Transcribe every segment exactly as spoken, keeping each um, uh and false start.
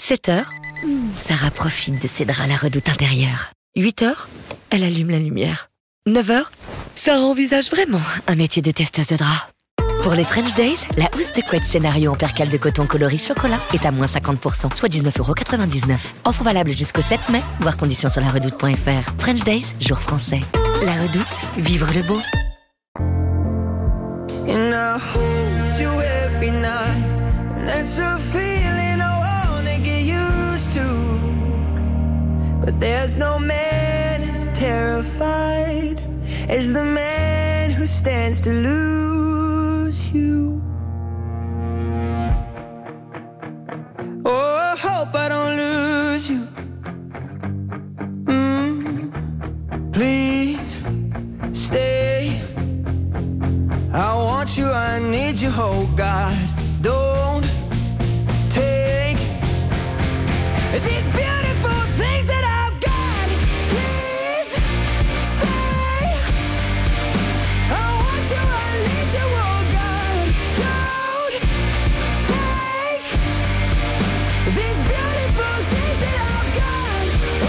sept heures, Sarah profite de ses draps à la redoute intérieure. huit heures, elle allume la lumière. neuf heures, Sarah envisage vraiment un métier de testeuse de draps. Pour les French Days, la housse de couette scénario en percale de coton coloris chocolat est à moins cinquante pour cent, soit dix-neuf euros quatre-vingt-dix-neuf. Offre valable jusqu'au sept mai, voir conditions sur la redoute point f r. French Days, jour français. La Redoute, vivre le beau. And I hold you every night, and that's a feeling I wanna get used to. But there's no man as terrified as the man who stands to lose you. Oh, I hope I don't lose you. Mm, please stay. I want you, I need you, oh God. Don't take these beautiful things that I've got. Please stay. I want you, I need you, oh God. Don't take these beautiful things that I've got.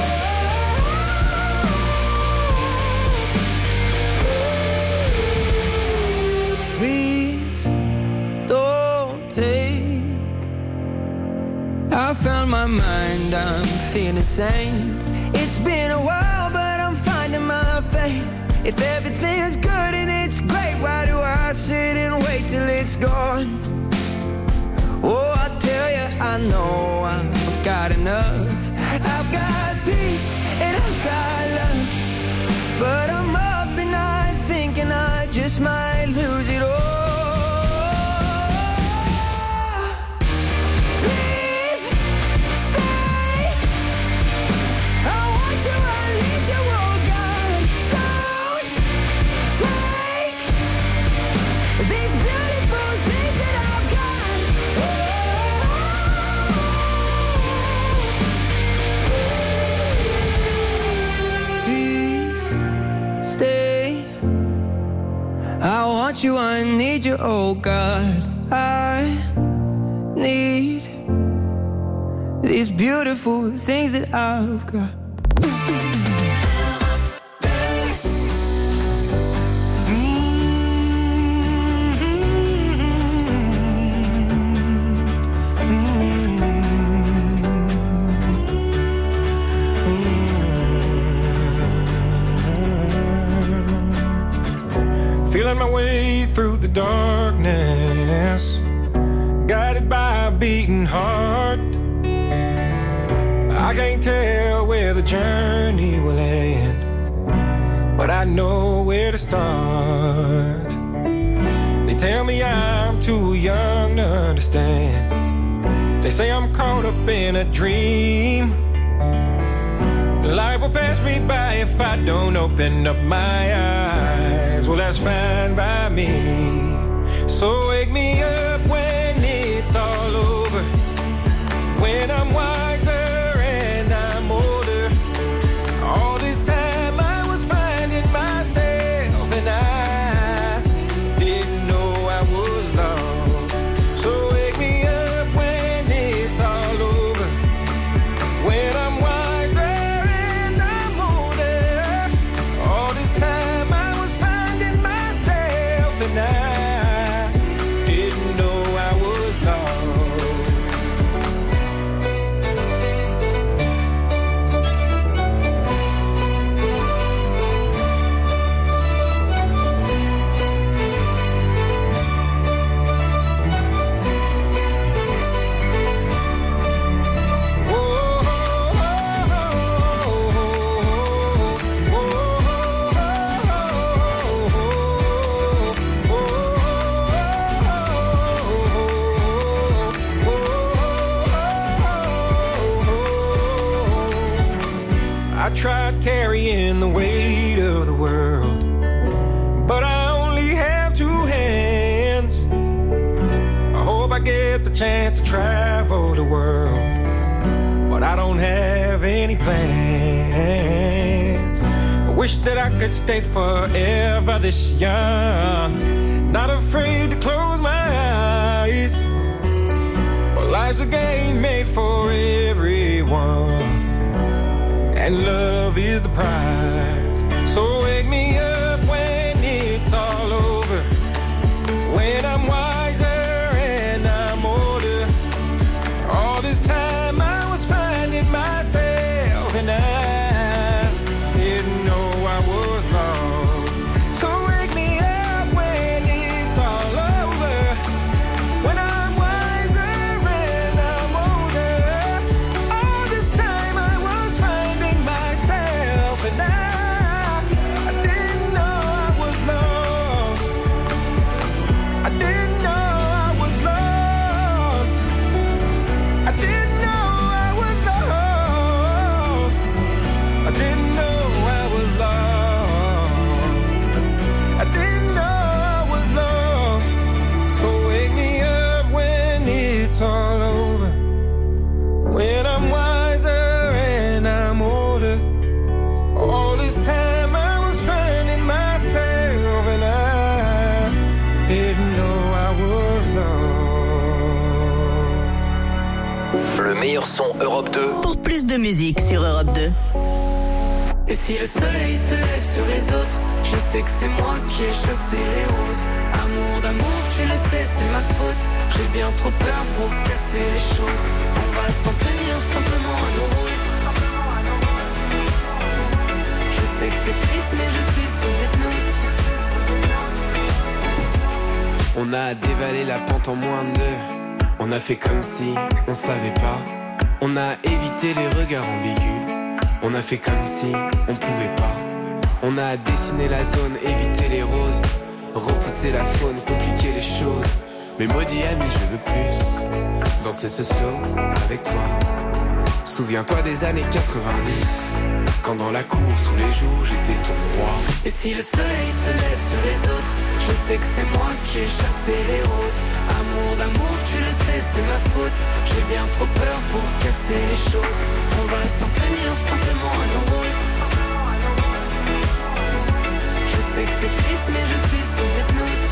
Oh, please don't take. I found my mind, I'm feeling sane. It's been a while, but I'm finding my faith. If everything is good and it's great, why do I sit and wait till it's gone? Oh, I tell you, I know I've got enough. I've got peace and I've got love, but I'm up and I thinking I just might lose it all. Please stay. I want you, I need you, oh God. Don't take these beautiful things that I've got. Please stay. I want you, I need you, oh God. I need these beautiful things that I've got. Feeling my way through the darkness, guided by a beating heart. I can't tell where the journey will end, but I know where to start. They tell me I'm too young to understand. They say I'm caught up in a dream. Life will pass me by if I don't open up my eyes. Well, that's fine by me. So wake me up when it's all over, when I'm wiser and I'm older. All this time I was finding myself and I didn't know I was lost. So wake me up when it's all over, when I'm wiser and I'm older. All this time I was finding myself and I didn't know I was lost. I tried carrying the weight of the world, but I only have two hands. I hope I get the chance to travel the world, but I don't have any plans. I wish that I could stay forever this young, not afraid to close my eyes. Well, life Life's a game made for everyone, and love is the prize. So wake me up when it's all over, when I'm wiser and I'm older. All this time I was finding myself, and I didn't know I was lost. So wake me up when it's all over, when I'm wiser and I'm older. All this time I was finding myself, and I, I didn't know I was lost. I didn't know I was lost. I didn't know I was lost. I didn't know I was lost. I didn't know I was lost. So wake me up when it's all over, when I'm wiser and I'm older. All this time I was finding myself, and I didn't know I was lost. Le meilleur son Europe deux. Pour plus de musique sur Europe deux. Et si le soleil se lève sur les autres, je sais que c'est moi qui ai chassé les roses. Amour d'amour, tu le sais, c'est ma faute. J'ai bien trop peur pour casser les choses. On va s'en tenir simplement à nos rôles. Je sais que c'est triste, mais je suis sous hypnose. On a dévalé la pente en moins de deux. On a fait comme si on savait pas. On a évité les regards ambigus. On a fait comme si on pouvait pas. On a dessiné la zone, évité les roses, repousser la faune, compliquer les choses. Mais maudit ami, je veux plus danser ce slow avec toi. Souviens-toi des années quatre-vingt-dix, quand dans la cour tous les jours j'étais ton roi. Et si le soleil se lève sur les autres, je sais que c'est moi qui ai chassé les roses. Amour d'amour, tu le sais, c'est ma faute. J'ai bien trop peur pour casser les choses. On va s'en tenir simplement à nos rôles. Je sais que c'est triste, mais je suis sous hypnose.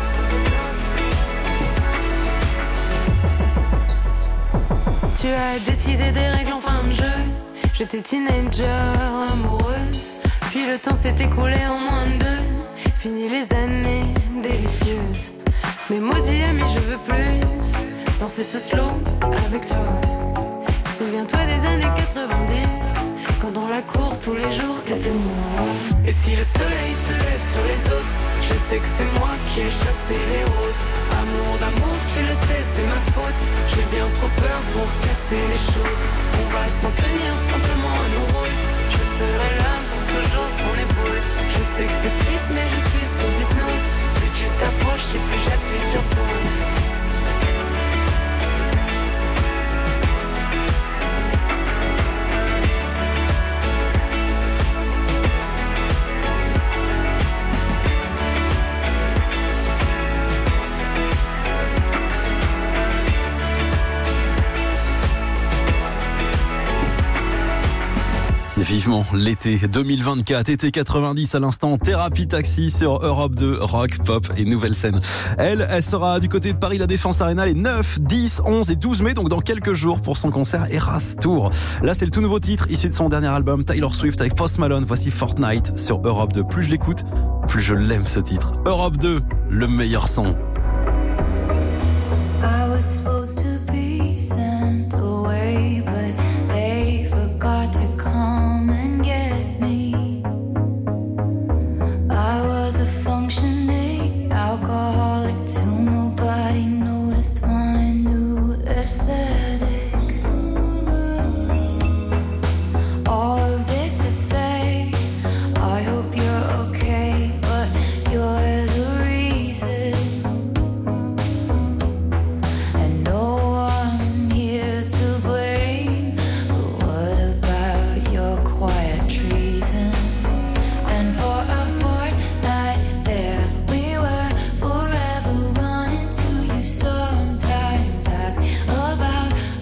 Tu as décidé des règles en fin de jeu. J'étais teenager, amoureuse. Puis le temps s'est écoulé en moins de deux. Fini les années délicieuses. Mais maudit ami, je veux plus danser ce slow avec toi. Souviens-toi des années quatre-vingt-dix, quand dans la cour tous les jours t'étais moi. Et si le soleil se lève sur les autres, je sais que c'est moi qui ai chassé les roses. Amour d'amour, tu le sais, c'est ma faute. J'ai bien trop peur pour casser les choses. On va s'en tenir simplement à nos rôles. Je serai là pour toujours ton épaule. Je sais que c'est triste, mais je suis sous hypnose. Plus tu t'approches et plus j'appuie sur pause. Vivement l'été deux mille vingt-quatre, été quatre-vingt-dix à l'instant, Thérapie Taxi sur Europe deux, rock, pop et nouvelle scène. Elle, elle sera du côté de Paris La Défense Arena les neuf, dix, onze et douze mai, donc dans quelques jours pour son concert Eras Tour. Là, c'est le tout nouveau titre issu de son dernier album Taylor Swift avec Post Malone. Voici Fortnite sur Europe deux. Plus je l'écoute, plus je l'aime ce titre. Europe deux, le meilleur son. I was supposed to be sent away, but they forgot to come and get me. I was a functioning alcoholic till nobody noticed my new aesthetic. All of this to say, I hope you're okay, but you're the reason. And no one here's to blame, but what about your quiet treason? And for a fortnight there we were, forever running to you. Sometimes ask about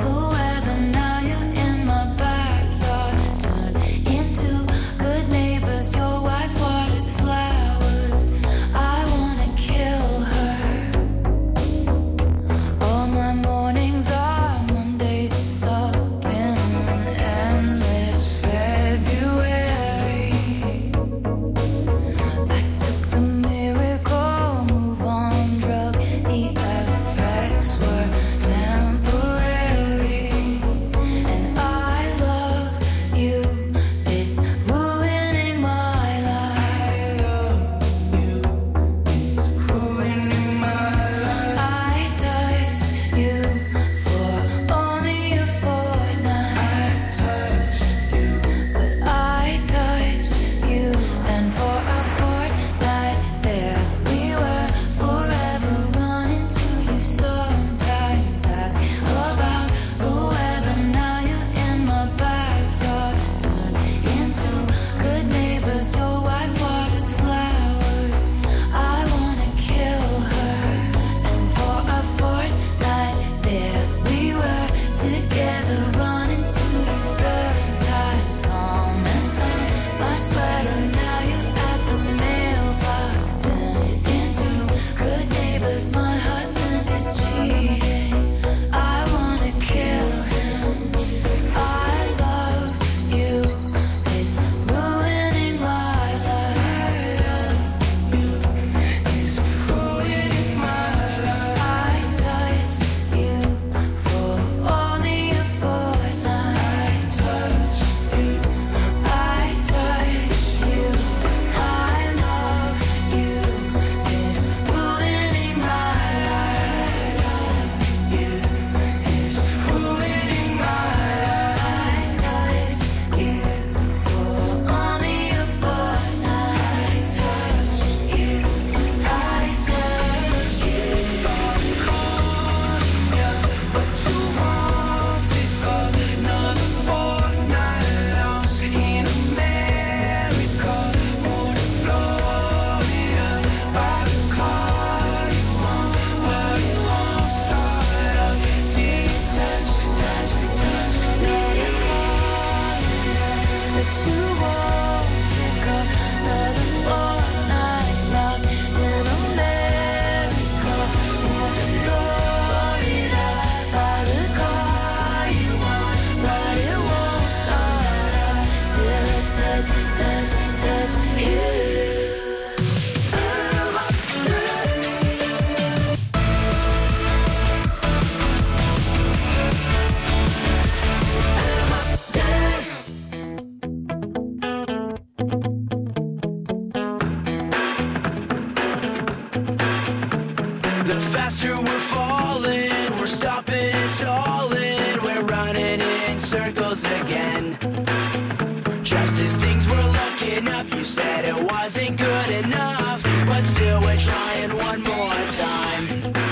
faster we're falling. We're stopping and stalling. We're running in circles again. Just as things were looking up, you said it wasn't good enough, but still we're trying one more time.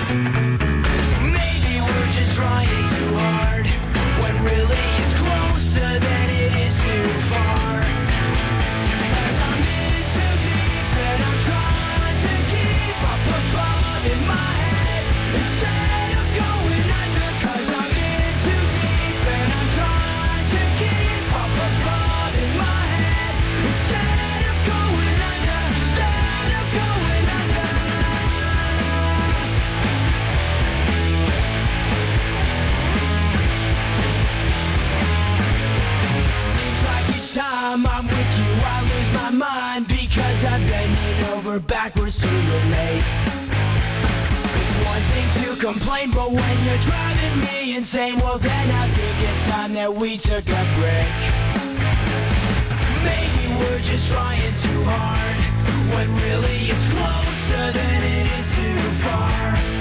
Maybe we're just trying too hard, when really it's closer than it is too far. Cause I'm in too deep and I'm trying to keep up above in my head instead of going under. Cause I'm in too deep and I'm trying to keep up above in my head instead of going under, instead of going under. Seems like each time I'm with you I lose my mind, because I'm bending over backwards to relate. It's one thing to complain, but when you're driving me insane, well then I think it's time that we took a break. Maybe we're just trying too hard, when really it's closer than it is too far.